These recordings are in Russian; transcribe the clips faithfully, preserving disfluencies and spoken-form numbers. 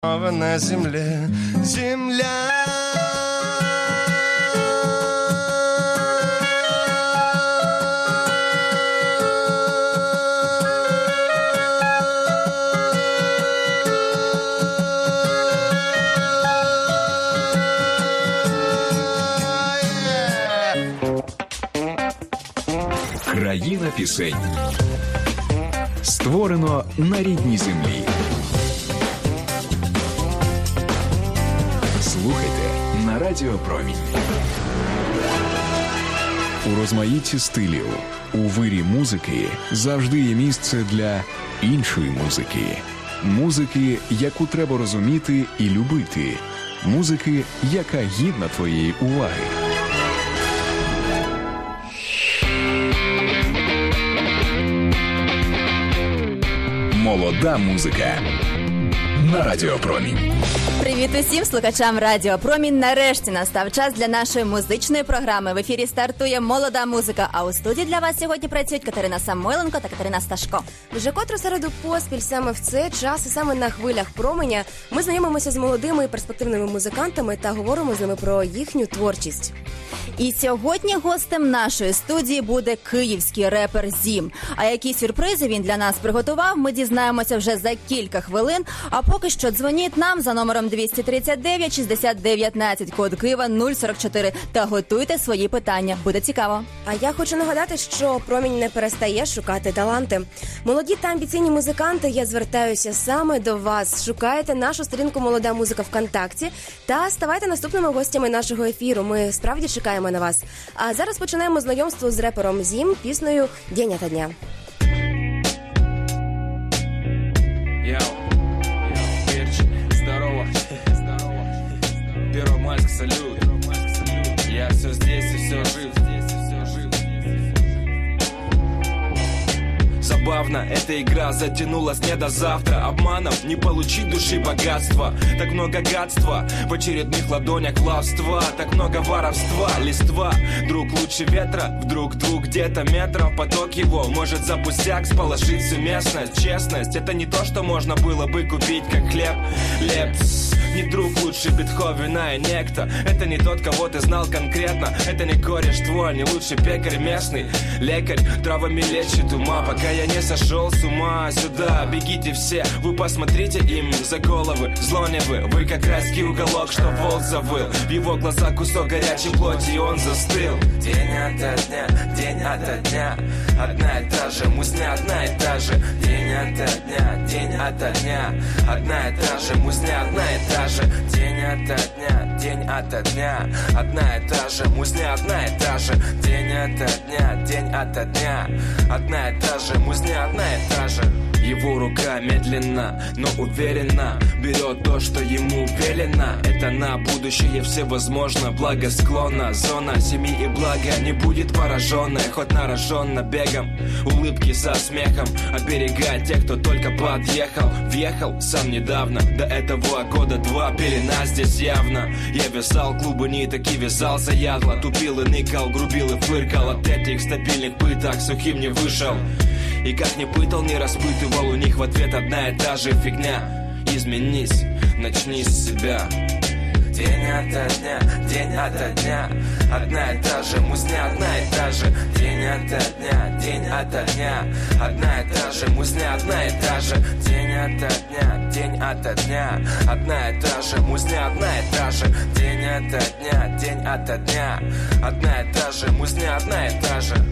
На земле, земля. Країна пісень. Створено на рідній землі. Слухайте на Радіо Промінь. У розмаїтті стилів, у вирі музики завжди є місце для іншої музики. Музики, яку треба розуміти і любити. Музики, яка гідна твоєї уваги. Молода музика на Радіо Промінь. Привіт усім слухачам Радіо Промінь. Нарешті настав час для нашої музичної програми. В ефірі стартує молода музика, а у студії для вас сьогодні працюють Катерина Самойленко та Катерина Сташко. Вже котру середу поспіль саме в цей час і саме на хвилях Променя ми знайомимося з молодими і перспективними музикантами та говоримо з ними про їхню творчість. І сьогодні гостем нашої студії буде київський репер Зім. А які сюрпризи він для нас приготував, ми дізнаємося вже за кілька хвилин. А поки що дзвоніть нам за номером двісті тридцять дев'ять шістдесят дев'ятнадцять, код Києва нуль сорок чотири, та готуйте свої питання. Буде цікаво. А я хочу нагадати, що Промінь не перестає шукати таланти. Молоді та амбіційні музиканти, я звертаюся саме до вас. Шукайте нашу сторінку «Молода музика» ВКонтакті та ставайте наступними гостями нашого ефіру. Ми справді чекаємо на вас. А зараз починаємо знайомство з репером Зім піснею «День ото дня». Йоу, перчик, здорово, здорово. Первомайск, салют. Я все здесь и все жив, здесь и все жив. Забавно, эта игра затянулась не до завтра. Обманом не получить души богатства. Так много гадства в очередных ладонях лавства. Так много воровства, листва. Друг лучше ветра, вдруг двух где-то метров. Поток его может за пустяк сполошить всю местность. Честность, это не то, что можно было бы купить, как хлеб. Лепс, не друг лучше Бетховена и некто. Это не тот, кого ты знал конкретно. Это не кореш твой, не лучший пекарь местный. Лекарь травами лечит ума, пока я не сошел с ума. Сюда бегите все, вы посмотрите им за головы. Зло не вы, вы как райский уголок, что волк завыл. В его глазах кусок горячей плоти, и он застыл. День ото дня, день ото дня. Одна и та же, мусня одна и та же. День ото дня, день ото дня. Одна и та же, мусня одна и та же. День ото дня, день ото дня. Одна и та же, мусня одна и та же. День ото дня, день ото дня. Одна и та же, мусня одна и та же. Его рука медленно, но уверенно берет то, что ему велено. Это на будущее всевозможно, благосклонна. Зона семьи и блага не будет пораженная, хоть нароженно бегом. Улыбки со смехом, оберегать тех, кто только подъехал. Въехал сам недавно, до этого года два, пелена здесь явно. Я вязал клубы ниток и вязался ядло. Тупил и ныкал, грубил и фыркал. От этих стабильных пыток сухим не вышел. И как не пытал, не распытывал, у них в ответ одна и та же фигня. Изменись, начни с себя. День ото дня, день ото дня. Одна и та же, мусня одна и та же. День ото дня, день ото дня. Одна и та же, мусня одна и та же. День ото дня, день ото дня. Одна и та же, мусня одна и та же. День ото дня, день ото дня. Одна и та же, мусня одна и та же.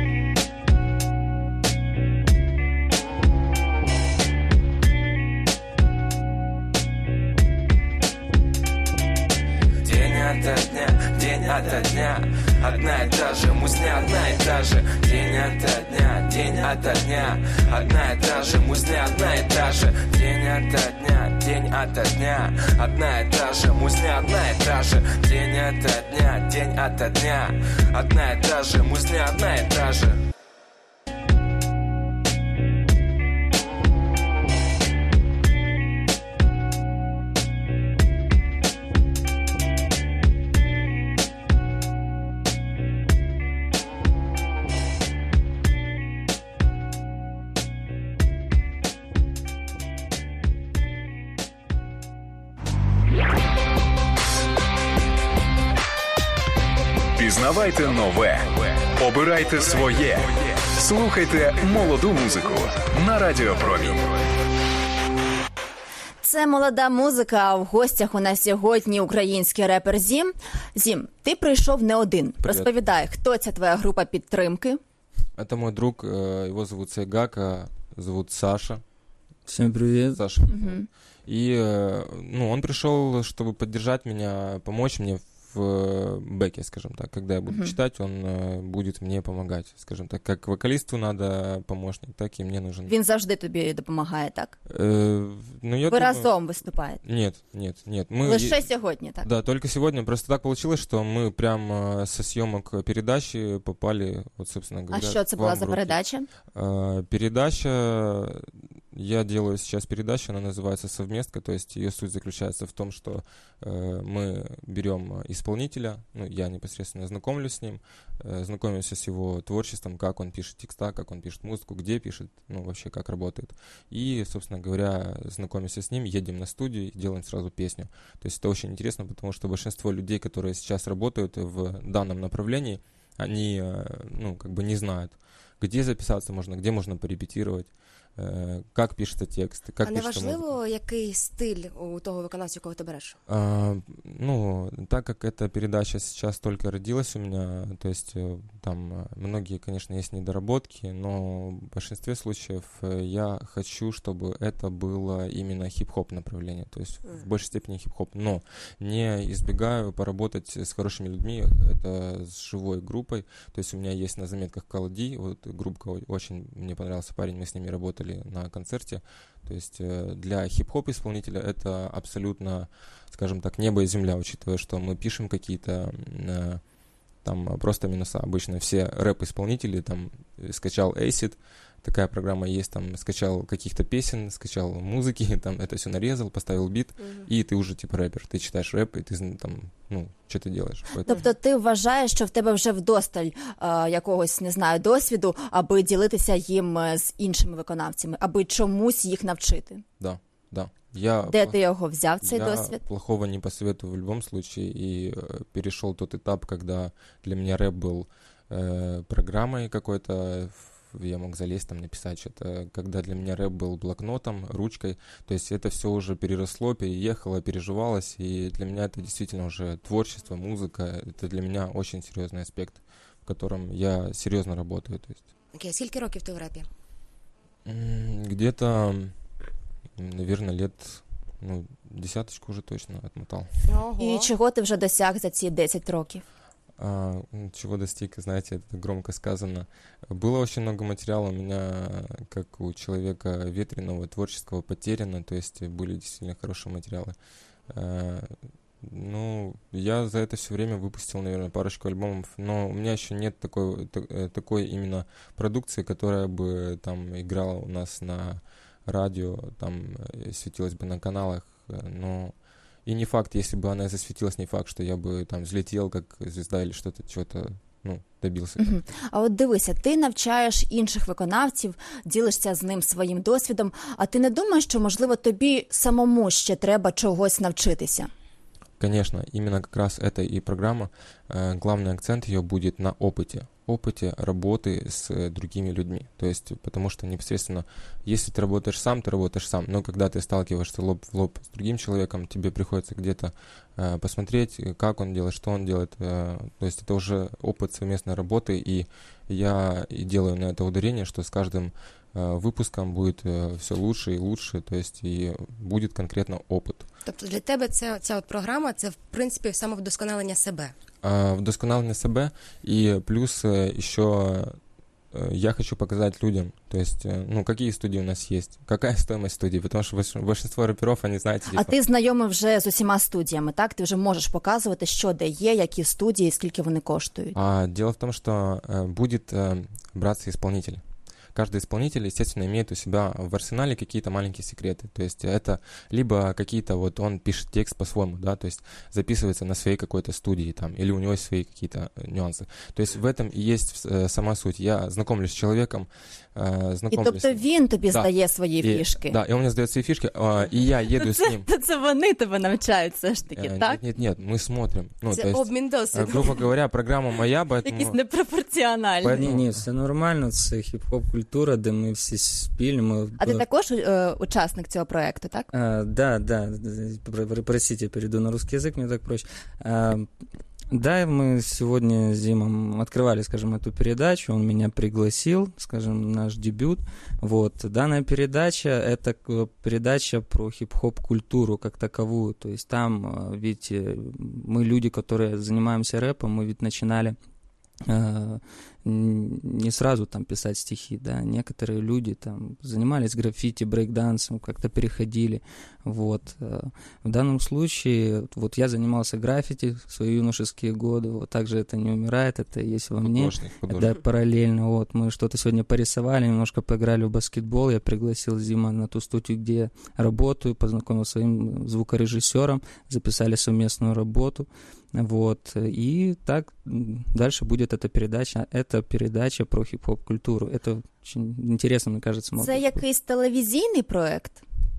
День ото дня, одна и та же, мусня одна и та же. День ото дня, день ото дня. Одна и та же, мусня одна и та же. День ото дня, день ото дня. Одна и та же, мусня одна и та же. День ото дня, день ото дня. Одна и та же, мусня одна и та же. Пізнавайте нове, обирайте своє, слухайте молоду музику на Радіопромінь. Це молода музика, а в гостях у нас сьогодні український репер Зім. Зім, ти прийшов не один. Привет. Розповідай, хто ця твоя група підтримки? Это мой друг, э, его зовут Сайгака, зовут Саша. Всем привет. Саша. Мгм. И, э, ну, он пришел, чтобы поддержать меня, помочь мне в э, бэке, скажем так. Когда я буду Мгм. читать, он э, будет мне помогать, скажем так. Как вокалисту надо помощник, так и мне нужен. Він завжди тобі допомагає, так? Э, ну, я Ви думаю- разом виступаєте? Нет, нет, нет. Мы... Лише сьогодні, так? Да, только сегодня. Просто так получилось, что мы прям э, со съемок передачи попали, вот, собственно А говоря, що це к була вам за в руки. передача? А, Передача, я делаю сейчас передачу, она называется «Совместка», то есть ее суть заключается в том, что э, мы берем исполнителя, ну, я непосредственно знакомлюсь с ним, э, знакомимся с его творчеством, как он пишет текста, как он пишет музыку, где пишет, ну, вообще как работает. И, собственно говоря, знакомимся с ним, едем на студию и делаем сразу песню. То есть это очень интересно, потому что большинство людей, которые сейчас работают в данном направлении, они, э, ну, как бы не знают, где записаться можно, где можно порепетировать, э, как пишется текст, как А не пишется музыка. важливо, який стиль у того виконавця, якого ти береш? А, ну, так как эта передача сейчас только родилась у меня, то есть э, там э, многие, конечно, есть недоработки, но в большинстве случаев э, я хочу, чтобы это было именно хип-хоп направление, то есть Мгм. в большей степени хип-хоп, но не избегаю поработать с хорошими людьми, это с живой группой, то есть у меня есть на заметках Калди, вот группа о- очень мне понравился парень, мы с ними работали на концерте, то есть э, для хип-хоп исполнителя это абсолютно, скажем так, небо и земля, учитывая, что мы пишем какие-то э, там просто минуса. Обычно все рэп-исполнители, там, э, скачал Acid, такая программа есть, там, скачал каких-то песен, скачал музыки, там, это все нарезал, поставил бит, и ты уже, типа, рэпер, ты читаешь рэп, и ты, зн- там, ну, что ты делаешь. Поэтому- Тобто ти вважаєш, що в тебе вже вдосталь е, якогось, не знаю, досвіду, аби ділитися їм е, з іншими виконавцями, аби чомусь їх навчити? Да, да. Я Де пла- ти його взяв, цей Я досвід? плохого не посоветую в любом случае, и э, перешел тот этап, когда для меня рэп был э, программой какой-то, в- я мог залезть там написать что-то, когда для меня рэп был блокнотом, ручкой, то есть это все уже переросло, переехало, переживалось, и для меня это действительно уже творчество, музыка, это для меня очень серьезный аспект, в котором я серьезно работаю, то есть Окей, скільки років ти в репі? м, где-то, наверное, лет, ну, десяточку уже точно отмотал. Ого. І чого ти вже досяг за ці десять років? А, м, чего достиг, знаете, это громко сказано. Было очень много материала у меня, как у человека ветреного, творческого, потеряно, то есть были действительно хорошие материалы. А, ну, я за это все время выпустил, наверное, парочку альбомов, но у меня еще нет такой, та- э, такой именно продукции, которая бы там играла у нас на радио, там э, светилась бы на каналах, э, но... И не факт, если бы она засветилась, не факт, что я бы там взлетел как звезда или что-то, чего-то, ну, добился. Мгм. А от дивися, ти навчаєш інших виконавців, ділишся з ним своїм досвідом, а ти не думаєш, що, можливо, тобі самому ще треба чогось навчитися? Конечно, именно как раз это и программа. Э, Главный акцент ее будет на опыте. Опыте работы с э, другими людьми. То есть, потому что непосредственно, если ты работаешь сам, ты работаешь сам. Но когда ты сталкиваешься лоб в лоб с другим человеком, тебе приходится где-то э, посмотреть, э, как он делает, что он делает. Э, то есть это уже опыт совместной работы. И я и делаю на это ударение, что с каждым э, выпуском будет все лучше и лучше. То есть и будет конкретно опыт. Тобто для тебе ця, ця от програма, це, в принципі, самовдосконалення себе. А, вдосконаление себя, и плюс э, еще э, я хочу показать людям, то есть, э, ну, какие студии у нас есть, какая стоимость студии, потому что больш- большинство рэперов, они, знаете, типа, А ти знайомий вже з усіма студіями, так? Ти вже можеш показувати, що де є, які студії, скільки вони коштують. а, дело в том, что э, будет э, браться исполнитель. Каждый исполнитель, естественно, имеет у себя в арсенале какие-то маленькие секреты. То есть это либо какие-то, вот он пишет текст по-своему, да, то есть записывается на своей какой-то студии там, или у него есть свои какие-то э, нюансы. То есть в этом и есть э, сама суть. Я знакомлюсь с человеком, знакомлюсь. І тобто він тобі да. здає свої и, фішки? Да, и он мне сдает свои фишки, и я еду с ним. То це вони тебе навчають все ж таки, так? Нет, нет, нет, мы смотрим. Ну, Це то есть, обмін досвідом. грубо говоря, программа моя, поэтому... Якісь непропорціональні. Поэтому- Ні, ні, все нормально, це хіп-хоп культура, де ми всі спільні. Ми... А ти також е, учасник цього проекту, так? А, да, да, Пр- простите, перейду на русский язык, мне так проще. А, да, мы сегодня с Димом открывали, скажем, эту передачу, он меня пригласил, скажем, наш дебют. Вот. Данная передача — это к- передача про хип-хоп культуру как таковую, то есть там, а, видите, мы люди, которые занимаемся рэпом, мы ведь начинали а, н- не сразу там писать стихи, да, некоторые люди там занимались граффити, брейк-дансом, как-то переходили, вот. Э, В данном случае, вот я занимался граффити в свои юношеские годы, вот также это не умирает, это есть во мне, Художник, да, художник. параллельно, вот, мы что-то сегодня порисовали, немножко поиграли в баскетбол, я пригласил Зима на ту студию, где я работаю, познакомил с своим звукорежиссером, записали совместную работу, вот, и так м, дальше будет эта передача, это передача про хип-хоп культуру, это очень интересно, мне кажется. Це молодым. якийсь телевізійний проект?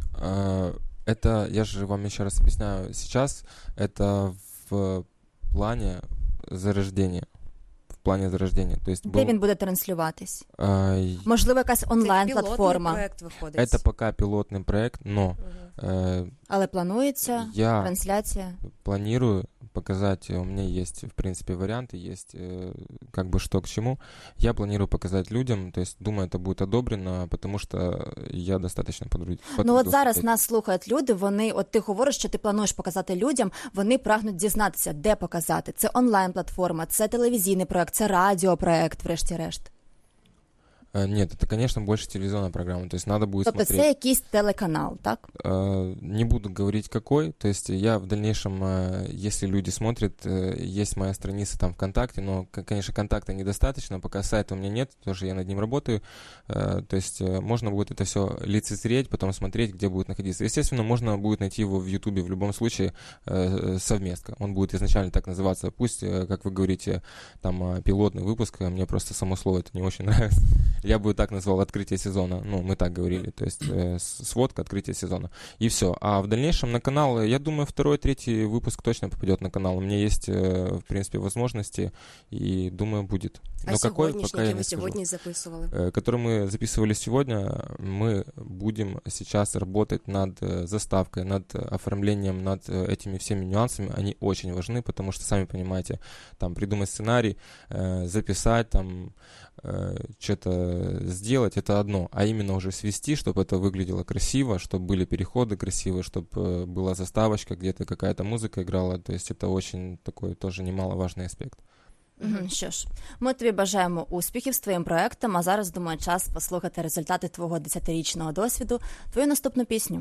А, Это, я же вам еще раз объясняю, сейчас это в плане зарождения. В плане зарождения. То есть Де был, він буде транслюватись? а, й- Можливо, якась Це пілотний онлайн-платформа, проект виходить. это пока пилотный проект, но э, але планується я трансляція. планирую показать, у меня есть, в принципе, варианты, есть э, как бы что к чему. Я планирую показать людям, то есть думаю, это будет одобрено, потому что я достаточно подруд... Ну от зараз нас слухають люди, вони, от ти говориш, що ти плануєш показати людям, вони прагнуть дізнатися, де показати. Це онлайн-платформа, це телевізійний проект, це радіопроект, врешті-решт. Э, Нет, это, конечно, больше телевизионная программа, то есть надо будет Тобто смотреть. це якийсь телеканал, так? Э, Не буду говорить какой, то есть я в дальнейшем, э, если люди смотрят, э, есть моя страница там ВКонтакте, но, к- конечно, контакта недостаточно, пока сайта у меня нет, тоже я над ним работаю, Э, то есть э, можно будет это все лицезреть, потом смотреть, где будет находиться. Естественно, можно будет найти его в Ютубе в любом случае э, совместка, он будет изначально так называться, пусть, э, как вы говорите, там э, пилотный выпуск, а мне просто само слово это не очень нравится. Я бы так назвал открытие сезона, ну, мы так говорили, то есть э, с- сводка открытия сезона, и все. А в дальнейшем на канал, я думаю, второй, третий выпуск точно попадет на канал. У меня есть, э, в принципе, возможности, и думаю, будет. А Но какой, сьогоднішній, пока я який ви не скажу. сьогодні записували? Э, Который мы записывали сегодня, мы будем сейчас работать над э, заставкой, над э, оформлением, над э, этими всеми нюансами. Они очень важны, потому что, сами понимаете, там придумать сценарий, э, записать, там э, что-то сделать, это одно, а именно уже свести, чтобы это выглядело красиво, чтобы были переходы красивые, чтобы э, была заставочка, где-то какая-то музыка играла, то есть это очень такой тоже немаловажный аспект. Угу. Що ж, ми тобі бажаємо успіхів з твоїм проектом, а зараз, думаю, час послухати результати твого десятирічного досвіду, твою наступну пісню.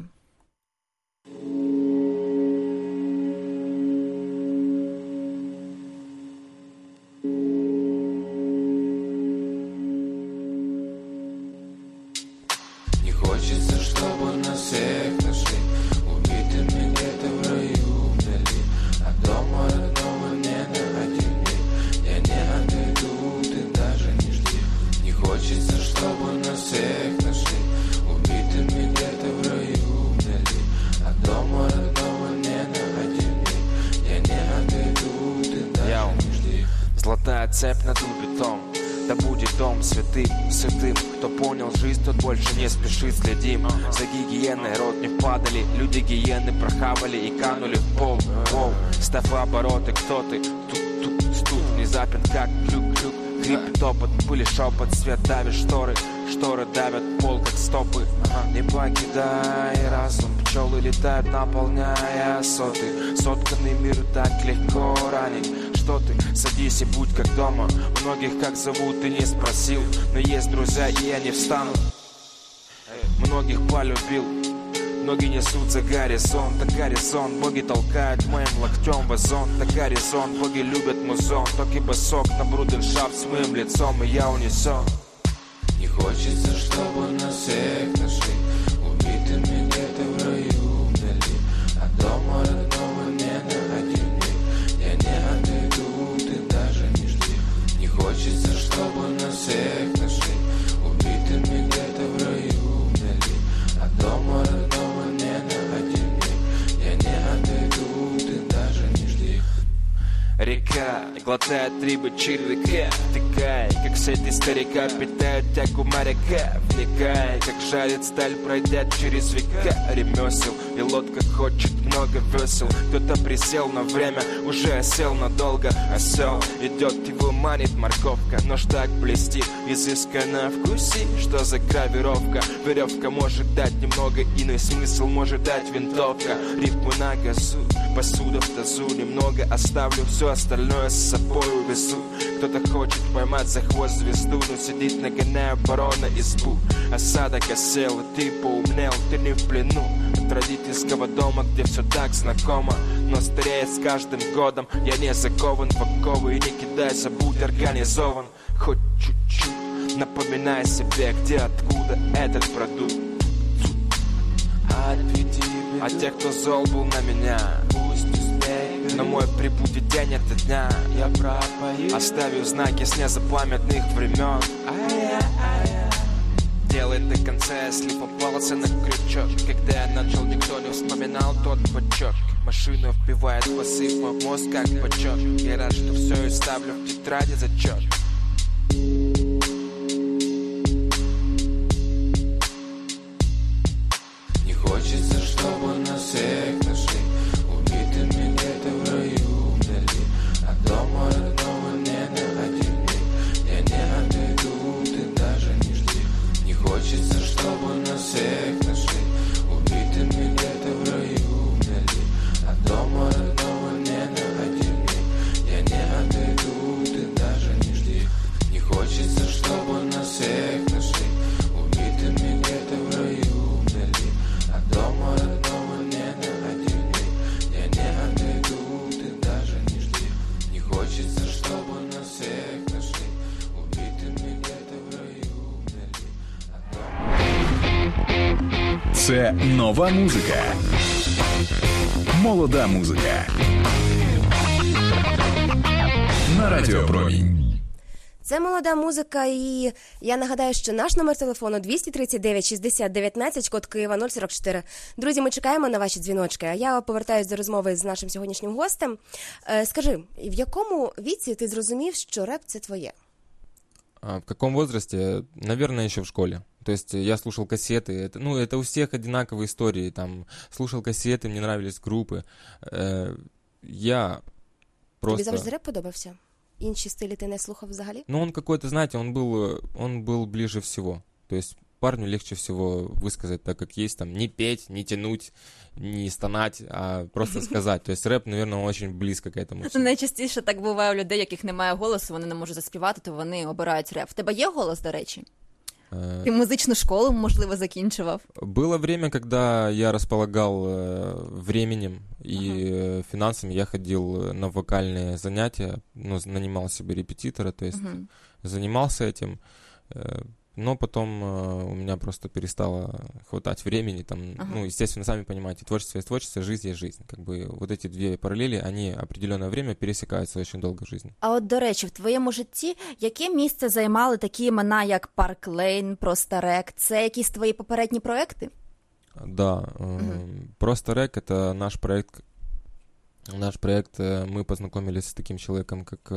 Не хочется, чтобы нас всех нашли убитыми где-то в раю вдали. От дома родного не находи мне. Я не отойду, ты даже не жди. Не хочется, чтобы нас всех нашли убитыми где-то в раю вдали. От дома родного не находи мне. Я не отойду, ты даже не жди. Золотая цепь над бетом, да будет дом святым, святым. Кто понял жизнь, тот больше не спешит, следим. За гигиеной рот не впадали, люди гиены прохавали и канули в пол. Воу, ставь обороты, кто ты? Тут-тут, стук, внезапен как клюк-клюк. Хрипит топот, пыли шепот, свет давит шторы. Шторы давят пол, как стопы. Не покидай разум, пчелы летают, наполняя соты. Сотканный мир так легко ранить. Что ты? Садись и будь как дома. Многих как зовут, ты не спросил. Но есть друзья, и они встанут. Многих полюбил. Ноги несут за горизонт, так горизонт. Боги толкают моим локтем вазон, так горизонт. Боги любят музон, так и босок на бруденшафт с моим лицом, и я унесен. Не хочется, чтобы нас всех нашли убитыми где-то в раю вдали. От дома родного не находи мне. Я не отойду, ты даже не жди. Не хочется, чтобы нас всех нашли убитыми река, глотает рыбы червяка. Втыкай, как сети старика питают тягу моряка. Вникай, как жарит сталь, пройдя через века ремесел. И лодка хочет много весел. Кто-то присел на время, уже осел надолго. Осел идет, его манит морковка. Нож так блестит, изысканно вкуси. Что за гравировка? Веревка может дать немного иной смысл, может дать винтовка. Рифму на газу, посуда в тазу. Немного оставлю, все остальное с собой увезу. Кто-то хочет поймать за хвост звезду, но сидит, нагоняя барона избу. Осадок осел, и ты поумнел, ты не в плену от родительского дома, где все так знакомо, но стареет с каждым годом. Я не закован в оковы и не кидайся, будь организован. Хоть чуть-чуть напоминай себе, где, откуда этот продукт. А те, кто зол был на меня, пусть успеет, но мой прибудет день ото дня. Я пропою, оставив знаки с незапамятных времен. Делай до конца, если попался на крючок. Когда я начал, никто не вспоминал тот бачок. Машина вбивает басы в мозг, как бачок. Я рад, что все и ставлю в тетради зачет. Не хочется, чтобы нас всех нашли убитыми где-то в раю вдали. От дома родного не на один миг я не отойду, ты даже не жди. Не хочется, чтобы нас всех нашли убитыми где-то в раю вдали. От дома родного не на один миг я не отойду, ты даже не жди. Не хочется, чтобы нас всех нашли убитыми где-то в раю вдали. От дома родного не на один миг я не отойду, ты даже не жди. Не хочется, чтобы нас всех нашли убитыми где-то в раю вдали. От дома... Це нова музика. Молода музика. На Радіо Промінь. Це молода музика, і я нагадаю, що наш номер телефону двісті тридцять дев'ять шістдесят дев'ятнадцять, код Києва нуль сорок чотири. Друзі, ми чекаємо на ваші дзвіночки. А я повертаюсь до розмови з нашим сьогоднішнім гостем. Е, скажи, в якому віці ти зрозумів, що реп – це твоє? А в каком возрасте? Наверное, еще в школе. То есть я слушал кассеты. Это, ну, это у всех одинаковые истории. Там, слушал кассеты, мне нравились группы. Э, я просто... Тобі завжди реп подобався? Інші стилі ти не слухав взагалі? Ну, он какой-то, знаете, он был, он был ближе всего. То есть парню легче всего высказать так, как есть, там, не петь, не тянуть, не стонать, а просто сказать. То есть рэп, наверное, очень близко к этому. Найчастіше так буває у людей, яких немає голосу, вони не можуть заспівати, то вони обирають реп. В тебе є голос, до речі? Ти музичну школу, можливо, закінчував? Было время, когда я располагал временем и uh-huh. финансами. Я ходил на вокальные занятия, ну, нанимал себе репетитора, то есть uh-huh. занимался этим. Но потом у меня просто перестало хватать времени. Там, uh-huh. ну, естественно, сами понимаете, творчество есть творчество, жизнь есть жизнь. Как бы вот эти две параллели, они определенное время пересекаются очень долго в жизни. А от, до речі, в твоєму житті яке місце займали такі імена, як Парк Лейн, Просто Рек? Це якісь твої попередні проекти? Да. Uh-huh. Просто Рек — это наш проект. Наш проект, мы познакомились с таким человеком, как...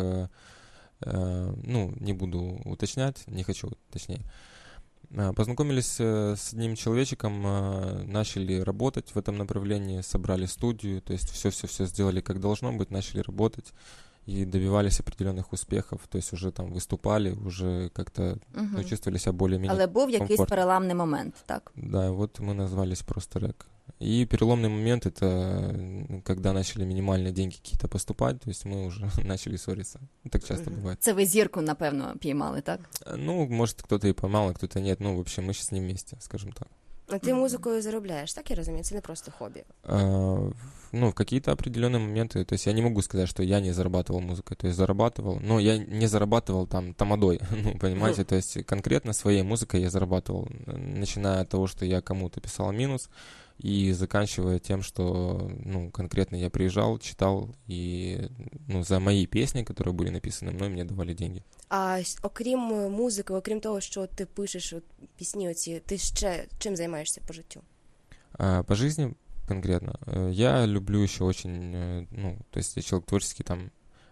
Ну, не буду уточнять, не хочу, точнее. Познакомились с одним человечком, начали работать в этом направлении, собрали студию, то есть все-все-все сделали как должно быть, начали работать и добивались определенных успехов, то есть уже там выступали, уже как-то угу. ну, чувствовали себя более-менее Але був якийсь переламний момент, так? Да, вот мы назвались «Просто Рек». И переломный момент — это когда начали минимальные деньги какие-то поступать, то есть мы уже начали ссориться. Так часто бывает. Це ви зірку, напевно, піймали, так? Ну, может, кто-то и поймал, а кто-то нет. Ну, в общем, мы сейчас не вместе, скажем так. А ти музикою заробляєш, так я розумію? Це не просто хобі? А, ну, в какие-то определенные моменты. То есть я не могу сказать, что я не зарабатывал музыкой. То есть зарабатывал, но я не зарабатывал там тамадой, ну, понимаете? То есть конкретно своей музыкой я зарабатывал. Начиная от того, что я кому-то писал минус, и заканчивая тем, что, ну, конкретно я приезжал, читал, и, ну, за мои песни, которые были написаны мной, мне давали деньги. А окрім музики, окрім того, що ти пишеш от, пісні оці, ти ще чим займаєшся по життю? А, по жизни конкретно? Я люблю еще очень, ну, то есть я человек творческий, там,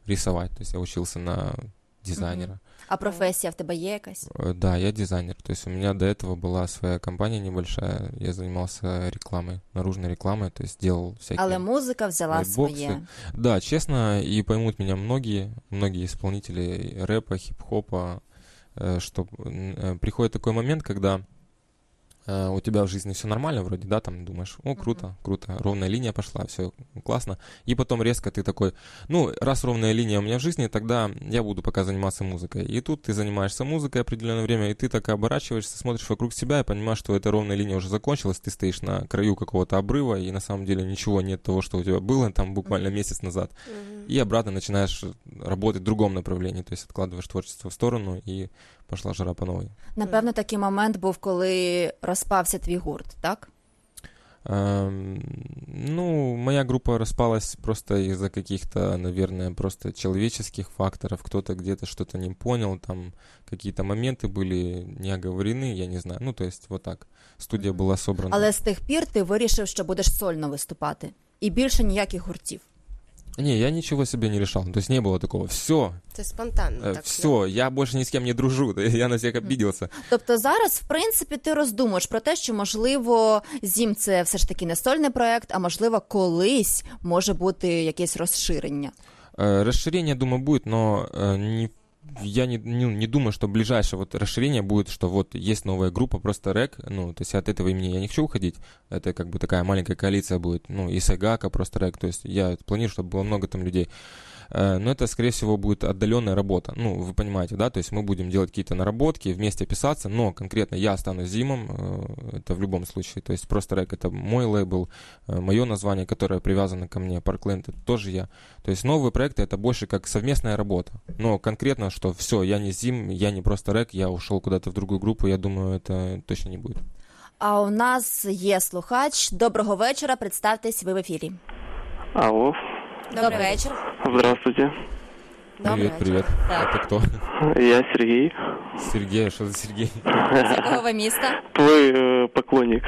рисовать. То есть я учился на дизайнера. Мгм. А професія в тебе є якась? Э, Да, я дизайнер. То есть у меня до этого была своя компания небольшая. Я занимался рекламой, наружной рекламой, то есть делал всякие... Але музика взяла лайтбоксы. своє. Да, честно, и поймут меня многие, многие исполнители рэпа, хип-хопа, э, что э, приходит такой момент, когда э, у тебя в жизни все нормально вроде, да, там думаешь, о, круто, Мгм. круто, ровная линия пошла, все классно, и потом резко ты такой, ну, раз ровная линия у меня в жизни, тогда я буду пока заниматься музыкой. И тут ты занимаешься музыкой определенное время, и ты так оборачиваешься, смотришь вокруг себя и понимаешь, что эта ровная линия уже закончилась, ты стоишь на краю какого-то обрыва, и на самом деле ничего нет того, что у тебя было там буквально месяц назад. Мгм. И обратно начинаешь работать в другом направлении, то есть откладываешь творчество в сторону, и пошла жара по новой. Напевно, такий момент був, коли розпався твій гурт, так? Эм, Ну, моя группа распалась просто из-за каких-то, наверное, просто человеческих факторов. Кто-то где-то что-то не понял, там какие-то моменты были не оговорены, я не знаю. Ну, то есть вот так. Студия была собрана. Але з тих пір ти вирішив, що будеш сольно виступати. І більше ніяких гуртів. Не, я ничего себе не решал. То есть не было такого. Все, Це спонтанно. так, все, я больше ни с кем не дружу. Я на всех обиделся. Тобто зараз, в принципі, ти роздумуєш про те, що, можливо, «Зім» – це все ж таки не сольний проект, а, можливо, колись може бути якесь розширення. Э, Расширение, думаю, будет, но э, не, я не, не, не думаю, что ближайшее вот расширение будет, что вот есть новая группа, просто рэк, ну, то есть от этого имени я не хочу уходить, это как бы такая маленькая коалиция будет, ну, и Сайгака, просто рэк, то есть я планирую, чтобы было много там людей. Э, Но это, скорее всего, будет отдаленная работа. Ну, вы понимаете, да? То есть мы будем делать какие-то наработки, вместе писаться, но конкретно я останусь Зимом, э, это в любом случае. То есть просто рэк — это мой лейбл, э, мое название, которое привязано ко мне, Parkland — это тоже я. То есть новые проекты — это больше как совместная работа. Но конкретно, что все, я не Зим, я не просто рэк, я ушел куда-то в другую группу, я думаю, это точно не будет. А у нас є слухач. Доброго вечора, представтесь, ви в ефірі. Алло, Добрий вечір. здравствуйте. Добрий Привет, вечір. привет. Так. Это кто? Я Сергей, Сергей, а что за Сергей? З якого ви міста? твой э, поклонник.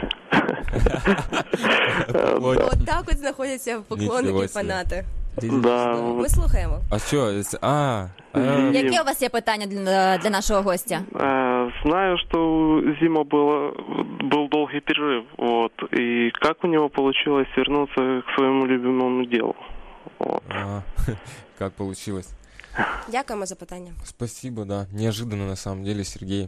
От так от знаходяться Нічого поклонники і собі. фанати. Да, Ми вот, слухаємо. А что? А, а, Яке у вас є питання для, для нашого гостя? э, знаю, что у Зима было, был долгий перерыв, вот, и как у него получилось вернуться к своему любимому делу. Вот. а, как получилось? Дякуємо за питання. Спасибо, да. Неожиданно, на самом деле, Сергей.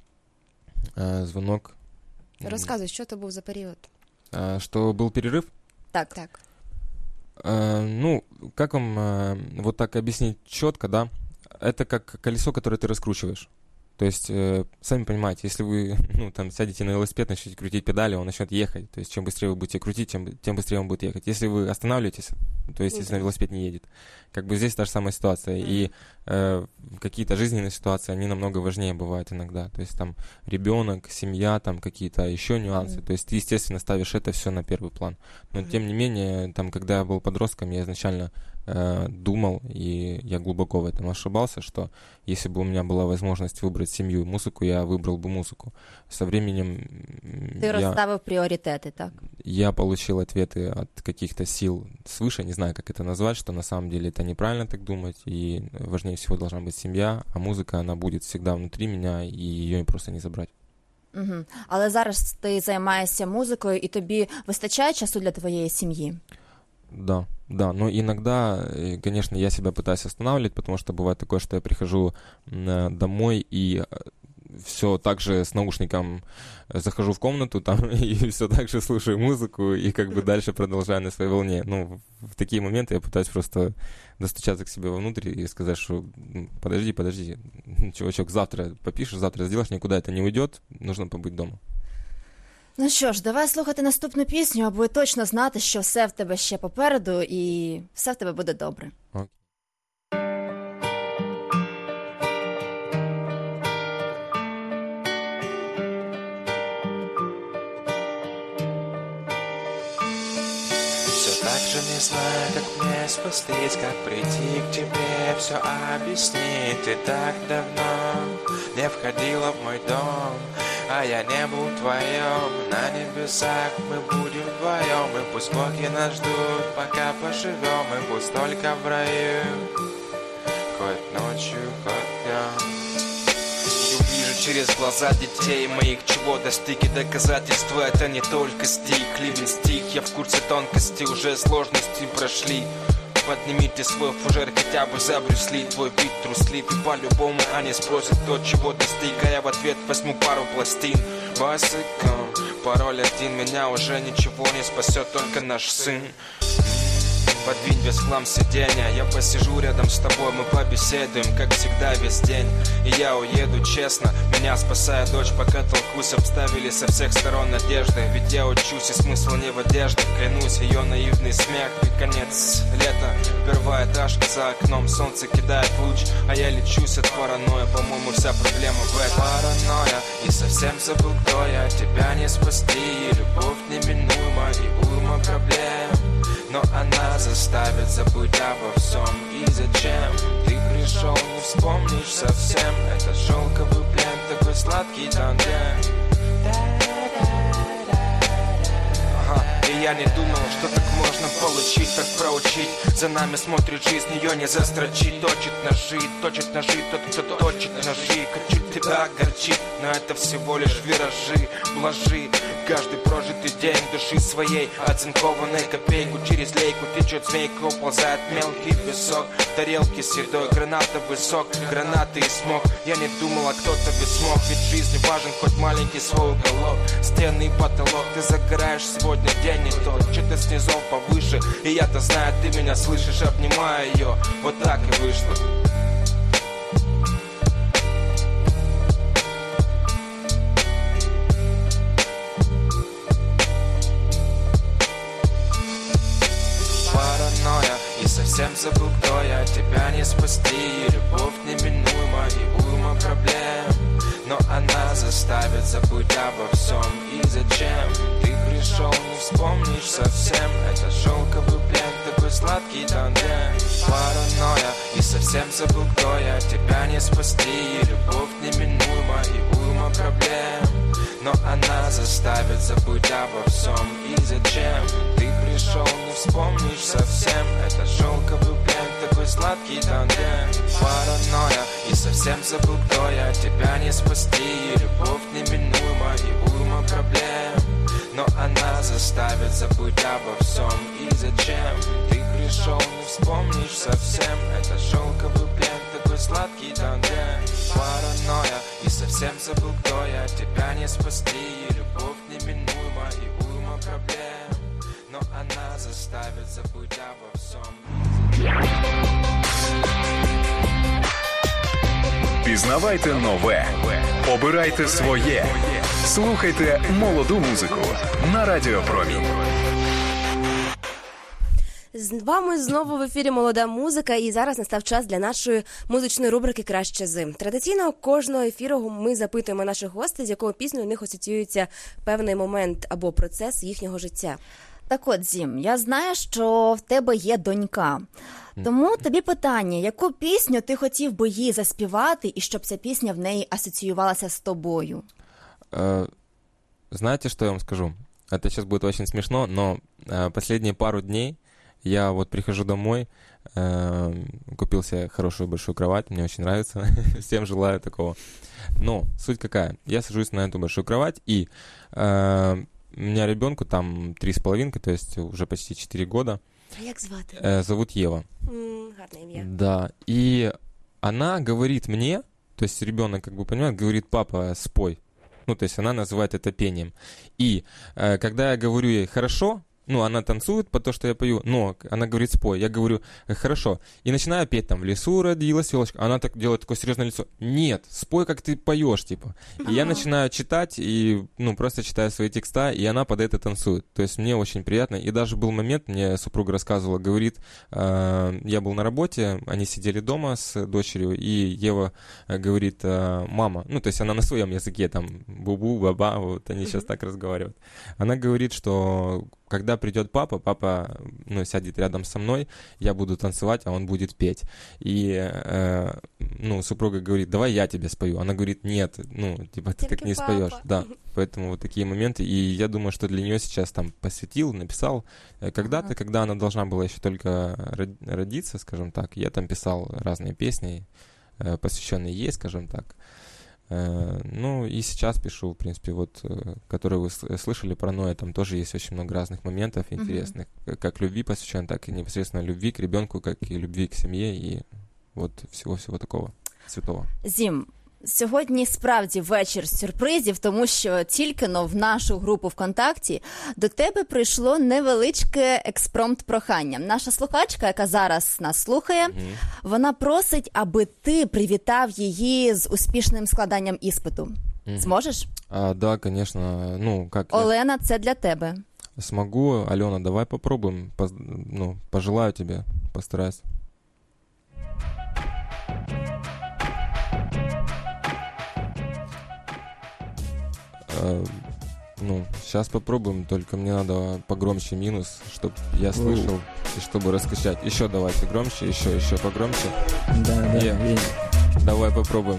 Э, звонок. Розказуй, що то був за період? Э, что был перерыв? Так. Так. Э, ну, как вам э, вот так объяснить четко, да? Это как колесо, которое ты раскручиваешь. То есть, э, сами понимаете, если вы, ну, там, сядете на велосипед, начнете крутить педали, он начнет ехать. То есть, чем быстрее вы будете крутить, тем, тем быстрее он будет ехать. Если вы останавливаетесь, то есть, если на велосипед не едет, как бы здесь та же самая ситуация. И э, какие-то жизненные ситуации, они намного важнее бывают иногда. То есть, там, ребенок, семья, там, какие-то еще нюансы. То есть, ты, естественно, ставишь это все на первый план. Но, тем не менее, там, когда я был подростком, я изначально э, думал, и я глубоко в этом ошибался, что если бы у меня была возможность выбрать семью и музыку, я выбрал бы музыку. Со временем м, Ти я, розставив пріоритети, так? я получил ответы от каких-то сил свыше, не знаю, как это назвать, что на самом деле это неправильно так думать, и важнее всего должна быть семья, а музыка, она будет всегда внутри меня, и ее просто не забрать. Угу. Але зараз ти займаєшся музикою, і тобі вистачає часу для твоєї сім'ї? Да, да, но иногда, э, конечно, я себя пытаюсь останавливать, потому что бывает такое, что я прихожу м, домой и все так же с наушником захожу в комнату там и все так же слушаю музыку и как бы дальше продолжаю на своей волне. Ну, в такие моменты я пытаюсь просто достучаться к себе вовнутрь и сказать, что подожди, подожди, чувачок, завтра попишешь, завтра сделаешь, никуда это не уйдет, нужно побыть дома. Ну що ж, давай слухати наступну пісню, аби точно знати, що все в тебе ще попереду і все в тебе буде добре. Окей. Все так же не знаю, как мне спастись, как прийти к тебе, все объяснить. Ты так давно не входила в мой дом, а я не был твоем. На небесах мы будем вдвоем, и пусть боги нас ждут, пока поживем, и пусть только в раю хоть ночью, хоть днем. Вижу через глаза детей моих, чего достиг, и доказательства это не только стих. Ливень стих, я в курсе тонкости, уже сложности прошли. Поднимите свой фужер хотя бы за Брюсли. Твой бит труслив, и по-любому они спросят, кто чего достиг, а я в ответ возьму пару пластин. Босиком, пароль один, меня уже ничего не спасет, только наш сын. Подвинь весь хлам сиденья, я посижу рядом с тобой, мы побеседуем, как всегда, весь день. И я уеду честно, меня спасает дочь, пока толкусь, обставили со всех сторон надежды. Ведь я учусь, и смысл не в одежде, клянусь, ее наивный смех. И конец лета, первая этажка за окном, солнце кидает луч, а я лечусь от паранойи, по-моему, вся проблема в этом. Паранойя, и совсем забыл, кто я, тебя не спасти, и любовь неминуема, и уйма проблем. Но она заставит забыть обо всем. И зачем ты пришел, не вспомнишь совсем. Это шелковый плен, такой сладкий тандем. Ага. И я не думал, что так можно получить, так проучить. За нами смотрит жизнь, ее не застрочить. Точит ножи, точит ножи, тот, кто точит ножи. Хочу тебя огорчить, но это всего лишь виражи, блажи. Каждый прожитый день души своей, оцинкованной копейку через лейку течет змейка, уползает мелкий песок. Тарелки с едой, гранатовый сок, гранаты и смог. Я не думал, а кто-то ведь смог, ведь в жизни важен хоть маленький свой уголок. Стены и потолок, ты загораешь сегодня день не тот. Что-то снизу повыше, и я-то знаю, ты меня слышишь, обнимаю ее. Вот так и вышло. Паранойя, и совсем забыл, кто я, тебя не спасти, и любовь неминуема, и уйма проблем. Но она заставит забыть обо всем. И зачем ты пришел, не вспомнишь совсем. Это шелковый плен, такой сладкий тандем. Паранойя, и совсем забыл, кто я, тебя не спасти, и любовь неминуема, и уйма проблем. Но она заставит забыть обо всем. И зачем ты пришел, не вспомнишь совсем. Это шелковый плен, такой сладкий тандем. Паранойя, и совсем забыл, кто я, тебя не спасти, и любовь неминуема, и уйма проблем. Но она заставит забыть обо всем. И зачем ты пришел, не вспомнишь совсем. Это шелковый плен, такой сладкий тандем. Паранойя, и совсем забыл, кто я, тебя не спасти, и любовь неминуема, и уйма проблем. Но она заставит забыть обо всем. Пізнавайте нове, обирайте своє, слухайте молоду музику на Радіо Промінь. З вами знову в ефірі «Молода музика», і зараз настав час для нашої музичної рубрики «Краще з». Традиційно кожного ефіру ми запитуємо наших гостей, з якого пісню у них асоціюється певний момент або процес їхнього життя. Так от, Зім, я знаю, що в тебе є донька. Тому тобі питання, яку пісню ти хотів би їй заспівати, і щоб ця пісня в неї асоціювалася з тобою? Э, знаете, что я вам скажу? Это сейчас будет очень смешно, но э, последние пару дней я вот прихожу домой, э, купил себе хорошую большую кровать, мне очень нравится, всем желаю такого. Но суть какая? Я сажусь на эту большую кровать, и э, у меня ребенку там три с половинкой, то есть уже почти четыре года. А як звати? Э, зовут Ева. М, гарне ім'я. Да, и она говорит мне, то есть ребенок, как бы понимает, говорит: папа, спой. Ну, то есть она называет это пением. И э, когда я говорю ей «хорошо», ну, она танцует по то, что я пою, но она говорит «спой». Я говорю «хорошо». И начинаю петь там «В лесу родилась елочка». Она так делает такое серьезное лицо. Нет, спой, как ты поешь, типа. И ага. я начинаю читать, и, ну, просто читаю свои текста, и она под это танцует. То есть мне очень приятно. И даже был момент, мне супруга рассказывала, говорит, э, я был на работе, они сидели дома с дочерью, и Ева э, говорит: э, мама, ну, то есть она на своем языке, там, бу-бу, баба, вот они сейчас так разговаривают. Она говорит, что когда придет папа, папа, ну, сядет рядом со мной, я буду танцевать, а он будет петь. И, э, ну, супруга говорит, давай я тебе спою. Она говорит, нет, ну, типа, ты Только так не папа. споешь. Да, поэтому вот такие моменты. И я думаю, что для нее сейчас там посвятил, написал. Э, Когда-то, Ага. когда она должна была еще только род- родиться, скажем так, я там писал разные песни, э, посвященные ей, скажем так. Э, Ну, и сейчас пишу, в принципе, вот, э, которые вы с- слышали про Ноя, там тоже есть очень много разных моментов Мгм. интересных, э, как любви посвящен, так и непосредственно любви к ребенку, как и любви к семье, и вот всего-всего такого святого. Зім, сьогодні справді вечір сюрпризів, тому що тільки но в нашу групу ВКонтакті до тебе прийшло невеличке експромт-прохання. Наша слухачка, яка зараз нас слухає, Мгм. вона просить, аби ти привітав її з успішним складанням іспиту. Мгм. Зможеш? А, да, конечно, ну, как я Олена, це для тебе. смогу. Алена, давай попробуем, поз- ну, пожелаю тебе, постараюсь. Э, Ну, сейчас попробуем, только мне надо погромче минус, чтобы я слышал, и чтобы раскачать. Еще давайте громче, еще, еще погромче. Да, да, Е. Вень, Давай попробуем.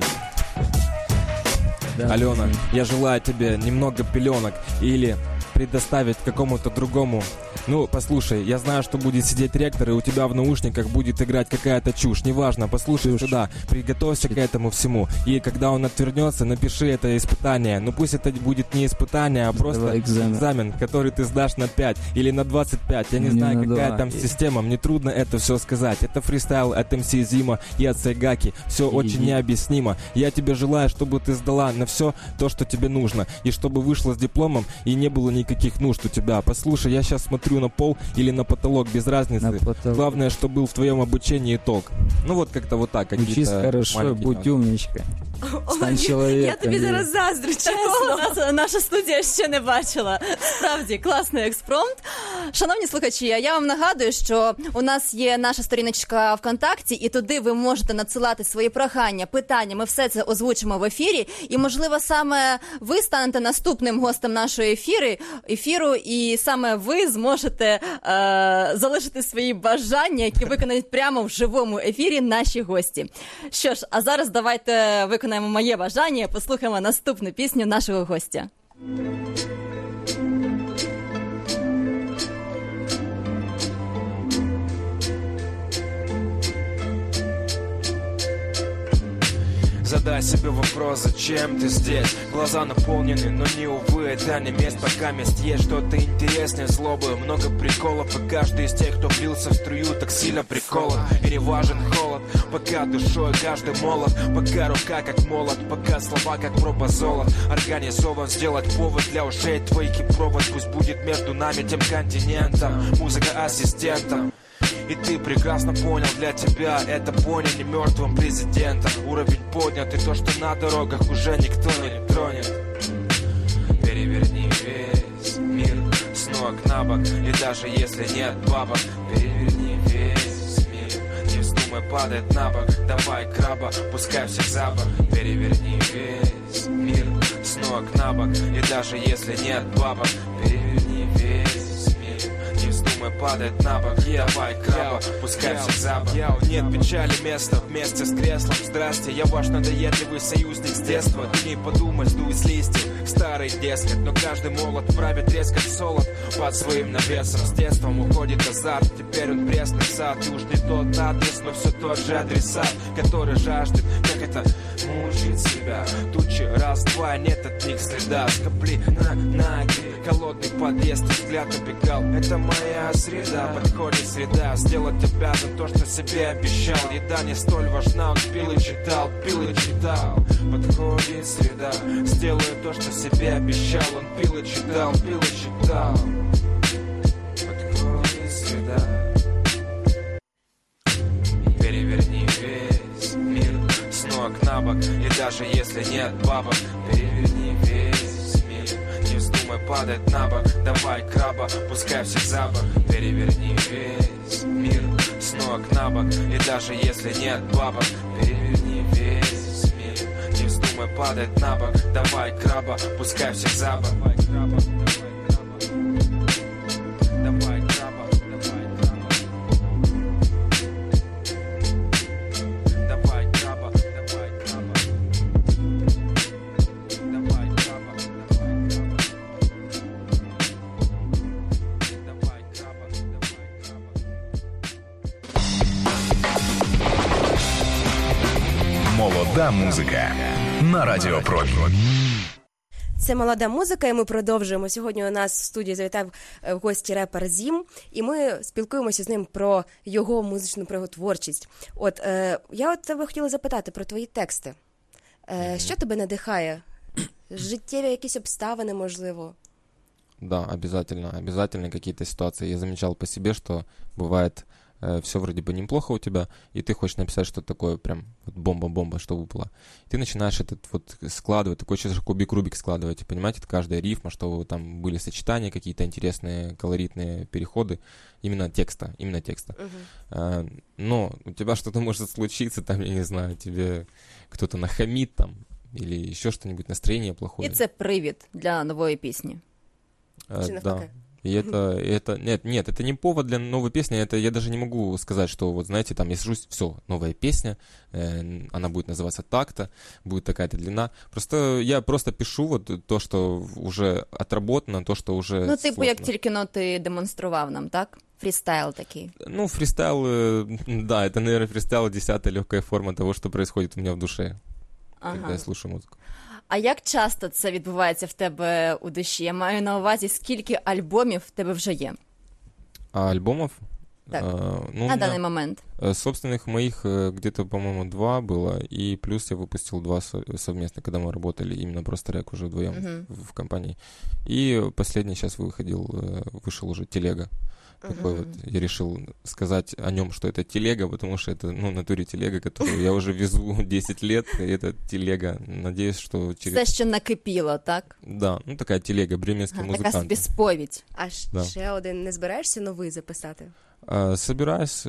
да. Алена, я желаю тебе немного пеленок или предоставить какому-то другому. Ну, послушай, я знаю, что будет сидеть ректор, и у тебя в наушниках будет играть какая-то чушь. Неважно, послушай Чушь. сюда, приготовься к этому всему. И когда он отвернется, напиши это испытание. Ну пусть это будет не испытание, а просто Давай экзамен. экзамен, который ты сдашь на пять или на двадцать пять. Я не, Не знаю, на какая два. там система, мне трудно это все сказать. Это фристайл от эм си Зима и от Сайгаки. Все очень Иди. необъяснимо. Я тебе желаю, чтобы ты сдала на все то, что тебе нужно. И чтобы вышла с дипломом и не было никаких нужд у тебя. Послушай, я сейчас смотрю на пол или на потолок, без разницы. На потолок. Главное, что был в твоем обучении итог. Ну вот как-то вот так. Учись какие-то хорошо, маленькие будь нюансы. умничкой. Стань Я человеком. тобі Вень. зараз заздрю, Такого чесно. нас наша студія ще не бачила. Справді, класний експромт. Шановні слухачі, а я вам нагадую, що у нас є наша сторіночка ВКонтакті, і туди ви можете надсилати свої прохання, питання. Ми все це озвучимо в ефірі. І, можливо, саме ви станете наступним гостем нашої ефіри, ефіру, і саме ви зможете е, залишити свої бажання, які виконають прямо в живому ефірі наші гості. Що ж, а зараз давайте виконаємо моє бажання, послухаємо наступну пісню нашого гостя. Задай себе вопрос, зачем ты здесь? Глаза наполнены, но не увы, это не мест, пока мест есть что-то интереснее злобы. Много приколов, и каждый из тех, кто влился в струю, так сильно приколов. И не важен холод, пока душой каждый молод. Пока рука как молот, пока слова как проба золот. Организован сделать повод для ушей твоих и провод. Пусть будет между нами тем континентом, музыка ассистентом. И ты прекрасно понял, для тебя это поняли мертвым президентом. Уровень поднят, и то, что на дорогах уже никто не тронет. Переверни весь мир с ног на бок, и даже если нет бабок, переверни весь мир. Не вздумай падать на бок, давай краба, пускай всех за бок. Переверни весь мир с ног на бок, и даже если нет бабок, переверни весь мир. Не вздумай падать на бок, давай краба, пускай всех за бок. Нет печали места вместе с креслом. Здрасте, я ваш надоедливый союзник с детства. Ты не подумай, сдуй с листьев, старый дескать. Но каждый молот правит резко солод под своим навесом. С детством уходит азарт, теперь он пресный сад. И уж не тот адрес, но все тот же адресат, который жаждет, как это, мучить себя. Тучи раз-два, нет от них следа. Скопли на ноги, холодный подъезд, взгляд убегал. Это моя среда, подходит среда. Сделать обязан то, что себе обещал. Еда не столь важна, он пил и читал, пил и читал. Подходит среда, сделаю то, что себе обещал. Он пил и читал, пил и читал. Подходит среда. Переверни весь мир с ног на бок, и даже если нет бабок, переверни весь мир. Не вздумай падать на бок, давай краба, пускай всех за бок. Переверни весь мир с ног на бок, и даже если нет бабок, переверни весь мир. Не вздумай падать на бок, давай краба, пускай всех за бок. Молода музика на Радіо Промінь. Це «Молода музика», і ми продовжуємо. Сьогодні у нас в студії завітав в гості репер Зім, і ми спілкуємося з ним про його музичну творчість. От, е, я от тебе хотіла запитати про твої тексти. Е, що тебе надихає? Життєві якісь обставини, можливо? Да, обязательно, обязательно какие-то ситуации. Я замечал по себе, что бывает э, все вроде бы неплохо у тебя, и ты хочешь написать что-то такое прям вот бомба-бомба, что выпало. И ты начинаешь этот вот складывать, такой сейчас кубик-рубик складывать, понимаете, это каждая рифма, чтобы там были сочетания, какие-то интересные колоритные переходы именно текста, именно текста. Uh-huh. А, но у тебя что-то может случиться, там, я не знаю, тебе кто-то нахамит там, или еще что-нибудь, настроение плохое. І це привід для нової пісні. А, да. И это, это, нет, нет, это не повод для новой песни, это я даже не могу сказать, что вот, знаете, там, я сажусь, все, новая песня, э, она будет называться так-то, будет такая-то длина. Просто я просто пишу вот то, что уже отработано, то, что уже Ну, типу, сложно. як тільки но ти демонстрував нам, так? Фрістайл такий. Ну, фристайл, э, да, это, наверное, фристайл десятая легкая форма того, что происходит у меня в душе, Ага. когда я слушаю музыку. А як часто це відбувається в тебе у душі? Я маю на увазі, скільки альбомів в тебе вже є? А альбомов? Так, а, ну, на даний момент. Собственных моих где-то, по-моему, два было, и плюс я выпустил два совместно, когда мы работали именно просто рэк уже вдвоем uh-huh. в, в компании. И последний сейчас выходил, вышел уже «Телега». Такой uh-huh. вот, я решил сказать о нем, что это телега, потому что это, ну, в натуре телега, которую я уже везу десять лет, и это телега. Надеюсь, что через... Все ще накипіло, так? Да, ну такая телега, бременские ага, музыканты. Така собі сповідь. А да. ще один не збираєшся новий записати? А, собираюсь,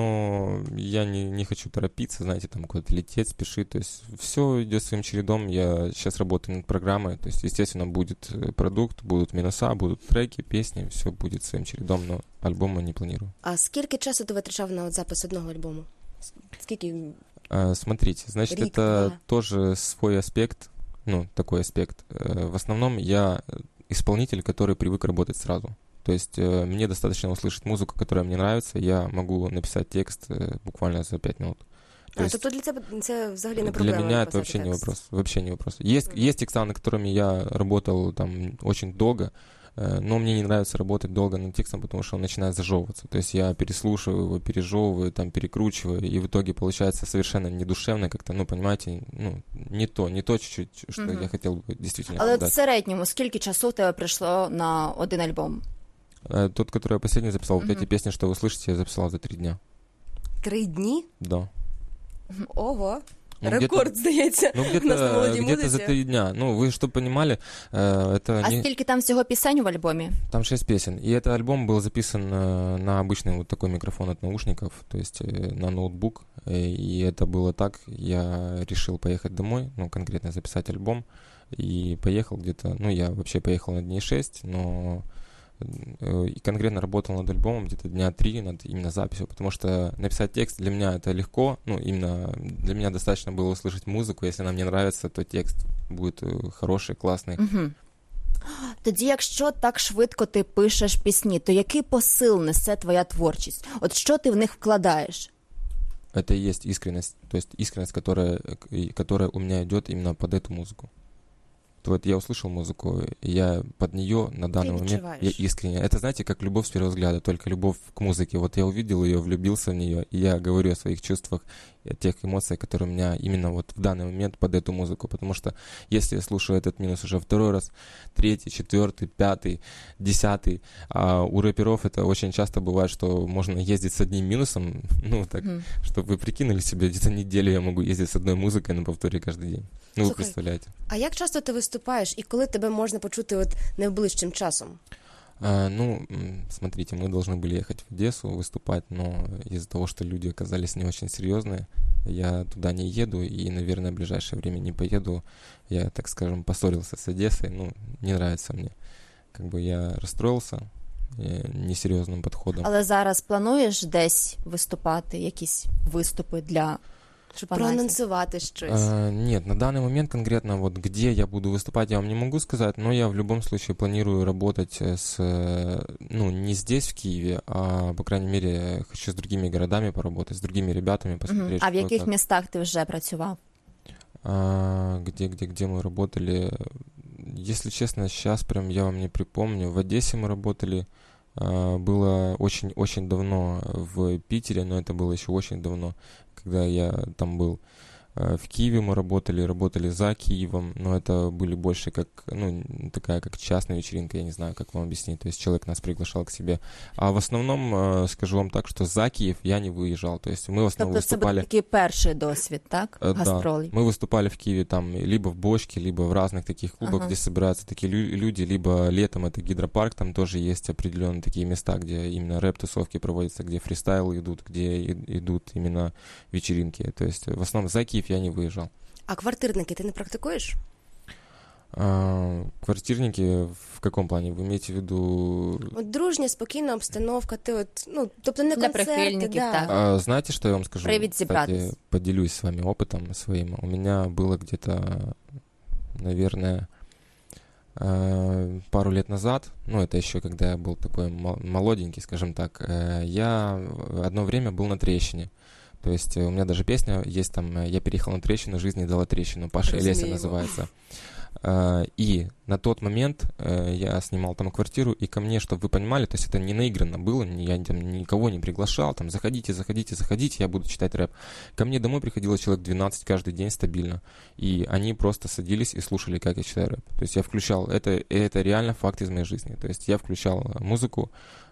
но я не, не хочу торопиться, знаете, там куда-то лететь, спешить, то есть все идет своим чередом, я сейчас работаю над программой, то есть, естественно, будет продукт, будут минуса, будут треки, песни, все будет своим чередом, но альбома не планирую. А скільки часу ти витрачав на от запис одного альбому? Скільки? А, смотрите, значит, Рик, это да. тоже свой аспект, ну, такой аспект. В основном я исполнитель, который привык работать сразу. То есть э, мне достаточно услышать музыку, которая мне нравится, я могу написать текст э, буквально за пять минут. То а, тобто для тебе це взагалі не проблема? Для меня это вообще текст. не вопрос. Вообще не вопрос. Есть, mm-hmm. есть текста, над которыми я работал там очень долго, э, но мне не нравится работать долго над текстом, потому что он начинает зажевываться. То есть я переслушиваю его, пережевываю, там, перекручиваю, и в итоге получается совершенно недушевно как-то, ну, понимаете, ну, не то, не то чуть-чуть, что mm-hmm. я хотел бы действительно Але дать. в середньому скільки часу в тебе прийшло на один альбом? Тот, который я последний записал, mm-hmm. вот эти песни, что вы слышите, я записал за три дня. Три дні? Да. Ого. Ну, Рекорд, здається, ну, где-то, у нас на молодій где-то за три дня. Ну, вы чтобы понимали, э, это... А не... скільки там всього пісень в альбомі? Там шесть песен. И этот альбом был записан э, на обычный вот такой микрофон от наушников, то есть э, на ноутбук. Э, и это было так, я решил поехать домой, ну, конкретно записать альбом. И поехал где-то, ну, я вообще поехал на дней шесть, но... и конкретно работал над альбомом где-то дня три, над именно записью, потому что написать текст для меня это легко, ну, именно для меня достаточно было услышать музыку, если она мне нравится, то текст будет хороший, классный. Угу. Тоді, якщо так швидко ти пишеш пісні, то який посил несе твоя творчість? От що ти в них вкладаєш? Это и есть искренность, то есть искренность, которая, которая у меня идет именно под эту музыку. Вот я услышал музыку, и я под нее на данный момент я искренне. Это, знаете, как любовь с первого взгляда, только любовь к музыке. Вот я увидел ее, влюбился в нее, и я говорю о своих чувствах, о тех эмоциях, которые у меня именно вот в данный момент под эту музыку. Потому что если я слушаю этот минус уже второй раз, третий, четвертый, пятый, десятый, а у рэперов это очень часто бывает, что можно ездить с одним минусом, ну так, mm. чтобы вы прикинули себе, где-то неделю я могу ездить с одной музыкой на повторе каждый день. Ну, ви представляєте. А як часто ти виступаєш, і коли тебе можна почути от найближчим часом? А, ну, смотрите, мы должны были ехать в Одессу выступать, но из-за того, что люди оказались не очень серьезные, я туда не еду и, наверное, в ближайшее время не поеду. Я, так скажем, поссорился с Одессой, ну, не нравится мне. Как бы я расстроился несерйозним підходом. Але зараз плануєш десь виступати, якісь виступи для... Щоб проанонсувати щось. А, нет, на данный момент конкретно вот где я буду выступать, я вам не могу сказать, но я в любом случае планирую работать с, ну, не здесь, в Киеве, а, по крайней мере, хочу с другими городами поработать, с другими ребятами, посмотреть. Uh-huh. А в яких как. містах ти вже працював? А, где, где, где мы работали? Если честно, сейчас прям я вам не припомню. В Одессе мы работали. А, было очень-очень давно в Питере, но это было еще очень давно, когда я там был. В Киеве мы работали, работали за Киевом, но это были больше как, ну, такая как частная вечеринка, я не знаю, как вам объяснить, то есть человек нас приглашал к себе. А в основном, скажу вам так, что за Киев я не выезжал, то есть мы в основном тобто выступали... Тобто це був такий перший досвід, так, гастролей? Да, мы выступали в Киеве там либо в Бочке, либо в разных таких клубах, ага. где собираются такие лю- люди, либо летом это гидропарк, там тоже есть определенные такие места, где именно рэп-тусовки проводятся, где фристайлы идут, где и- идут именно вечеринки, то есть в основном за Киев я не выезжал. А квартирники ты не практикуешь? А, квартирники в каком плане? Вы имеете в виду... От дружня, спокійна обстановка, ти от, ну, тобто не Для концерти, прихильників, да. так. А, знаете, что я вам скажу? Привет, Кстати, поделюсь с вами опытом своим. У меня было где-то, наверное, пару лет назад, ну, это еще когда я был такой молоденький, скажем так, я одно время был на трещине. То есть у меня даже песня есть там «Я переехал на трещину, жизнь не дала трещину», Паша и Леся называется. И на тот момент я снимал там квартиру, и ко мне, чтобы вы понимали, то есть это не наигранно было, я там никого не приглашал, там заходите, заходите, заходите, я буду читать рэп. Ко мне домой приходило человек двенадцать каждый день стабильно, и они просто садились и слушали, как я читаю рэп. То есть я включал, это, это реально факт из моей жизни, то есть я включал музыку,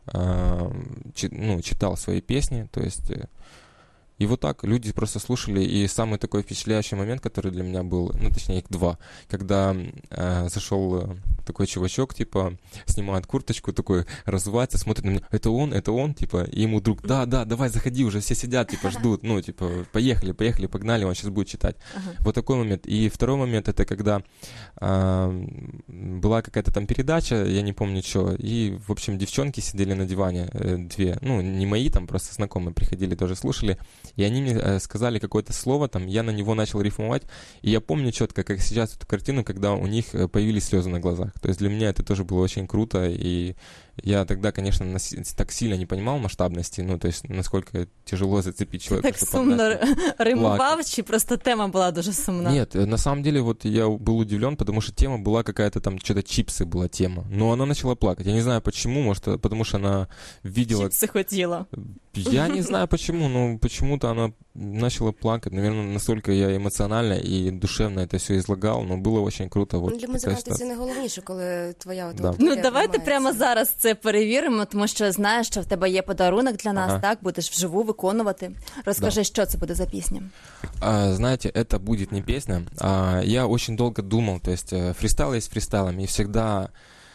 ну, читал свои песни, то есть... И вот так люди просто слушали, и самый такой впечатляющий момент, который для меня был, ну, точнее, их два, когда э, зашел такой чувачок, типа, снимает курточку, такой разувается, смотрит на меня, это он, это он, типа, и ему вдруг, да, да, давай, заходи, уже все сидят, типа, ждут, ну, типа, поехали, поехали, погнали, он сейчас будет читать. Uh-huh. Вот такой момент. И второй момент, это когда э, была какая-то там передача, я не помню, что, и, в общем, девчонки сидели на диване, э, две, ну, не мои, там, просто знакомые приходили, тоже слушали, и они мне э, сказали какое-то слово, там, я на него начал рифмовать, и я помню четко, как сейчас эту картину, когда у них появились слезы на глазах. То есть для меня это тоже было очень круто, и я тогда, конечно, нас, так сильно не понимал масштабности, ну, то есть насколько тяжело зацепить человека. Так сумно римував, чи просто тема была дуже сумна? Нет, на самом деле вот я был удивлен, потому что тема была какая-то там, что-то чипсы была тема, но она начала плакать. Я не знаю почему, может, потому что она видела... Чипсы хотела. Я не знаю почему, но почему-то она начала плакать. Наверное, настолько я эмоционально и душевно это все излагал, но было очень круто. Вот для музиканта це найголовніше, коли твоя да. Ну, давайте прямо зараз це перевіримо, тому що знаєш, що в тебе є подарунок для нас, ага. так? Будеш вживу виконувати. Розкажи, да. Що це буде за пісня? А, знаете, это будет не песня. А, я очень долго думал, то есть фристайл есть фристайлом, и всегда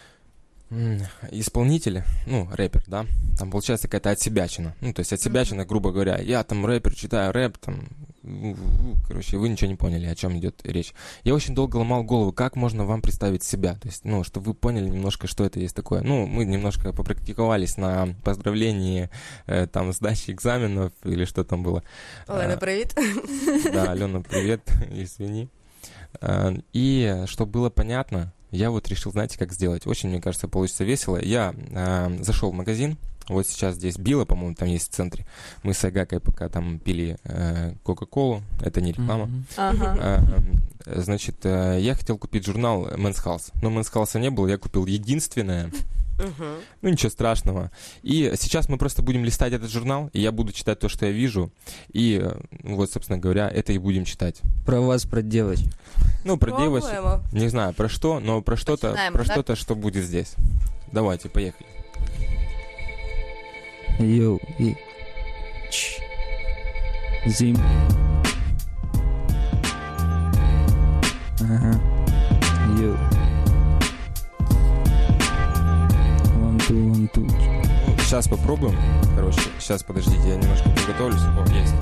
исполнитель, ну, рэпер, да, там получается какая-то отсебячина. Ну, то есть отсебячина, грубо говоря, я там рэпер, читаю рэп, там, короче, вы ничего не поняли, о чем идет речь. Я очень долго ломал голову, как можно вам представить себя, то есть, ну, чтобы вы поняли немножко, что это есть такое. Ну, мы немножко попрактиковались на поздравлении, э, там, сдачи экзаменов или что там было. Олена, привет. Да, Алена, привет, извини. И чтобы было понятно, я вот решил, знаете, как сделать. Очень, мне кажется, получится весело. Я э, зашел в магазин. Вот сейчас здесь Билла, по-моему, там есть в центре. Мы с Агакой пока там пили э, Кока-Колу. Это не реклама. Mm-hmm. Uh-huh. Э, значит, э, я хотел купить журнал Men's Health. Но Men's Health не было. Я купил единственное. Uh-huh. Ну, ничего страшного. И сейчас мы просто будем листать этот журнал, и я буду читать то, что я вижу. И вот, собственно говоря, это и будем читать. Про вас, про девочек. Ну, про девочек. Не знаю, про что, но про что-то, Начинаем, про так? что-то, что будет здесь. Давайте, поехали. Йоу, и... Ч. Зим. Ага. Йоу. One, two, one, two. Ну, сейчас попробуем. Короче, сейчас, подождите, я немножко приготовлюсь. О, есть.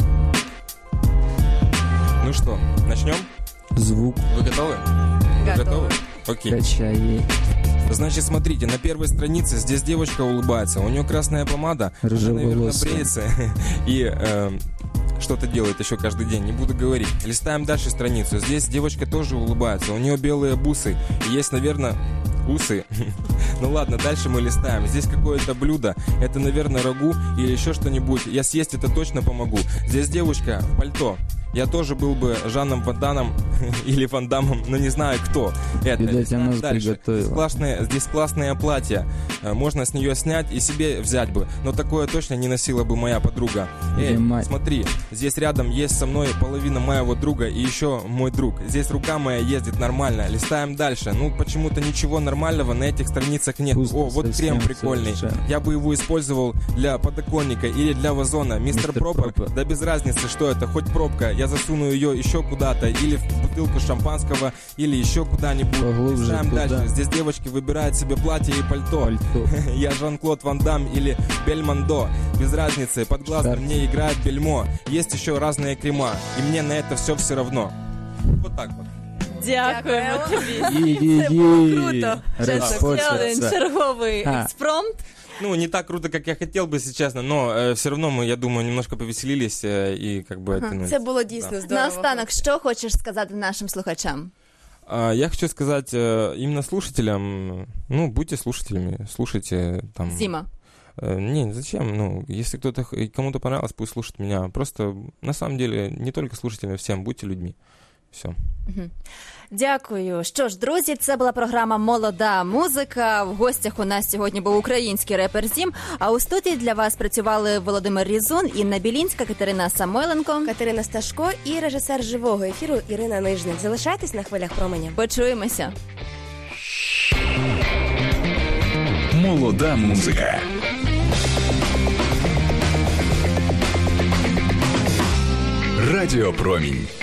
Ну что, начнем? Звук. Вы готовы? Готовы. Вы готовы? Окей. Качай. Значит, смотрите, на первой странице здесь девочка улыбается, у нее красная помада, она, наверное, бреется и э, что-то делает еще каждый день, не буду говорить. Листаем дальше страницу, здесь девочка тоже улыбается, у нее белые бусы, и есть, наверное, вкусы. Ну ладно, дальше мы листаем. Здесь какое-то блюдо. Это, наверное, рагу или еще что-нибудь. Я съесть это точно помогу. Здесь девушка в пальто. Я тоже был бы Жаном Ван Дамом или Ван Дамом, но не знаю кто. Это. Видать, она Дальше. Здесь классное, здесь классное платье. Можно с нее снять и себе взять бы. Но такое точно не носила бы моя подруга. Эй, смотри, здесь рядом есть со мной половина моего друга и еще мой друг. Здесь рука моя ездит нормально. Листаем дальше. Ну, почему-то ничего нормального на этих страницах нет. Пусть О, вот крем прикольный. Совершенно. Я бы его использовал для подоконника или для вазона. Мистер, Мистер Пропер, Пропер, да без разницы, что это, хоть пробка. Я засуну ее еще куда-то, или в бутылку шампанского, или еще куда-нибудь. Листаем дальше. Здесь девочки выбирают себе платье и пальто. пальто. Я Жан-Клод Ван Дам или Бельмондо. Без разницы, под глаз мне играет бельмо. Есть еще разные крема, и мне на это все все равно. Вот так вот. Дякуємо тобі. Це було круто. Ще один черговий експромт. Ну, не так круто, как я хотел бы, если честно, но э, все равно мы, я думаю, немножко повеселились э, и как бы оттянулись. Це було дійсно да. здорово. Наостанок, що хочеш сказати нашим слухачам? А, я хочу сказать э, именно слушателям, ну, будьте слушателями, слушайте там... Зима. Э, не, зачем? Ну, если кто-то, кому-то понравилось, пусть слушает меня. Просто, на самом деле, не только слушателям, всем, будьте людьми. Все. Угу. Дякую. Що ж, друзі, це була програма «Молода музика». В гостях у нас сьогодні був український репер Зім, а у студії для вас працювали Володимир Різун, Інна Білінська, Катерина Самойленко, Катерина Сташко і режисер живого ефіру Ірина Нижник. Залишайтесь на хвилях променя. Почуємося. Молода музика. Радіо Промінь.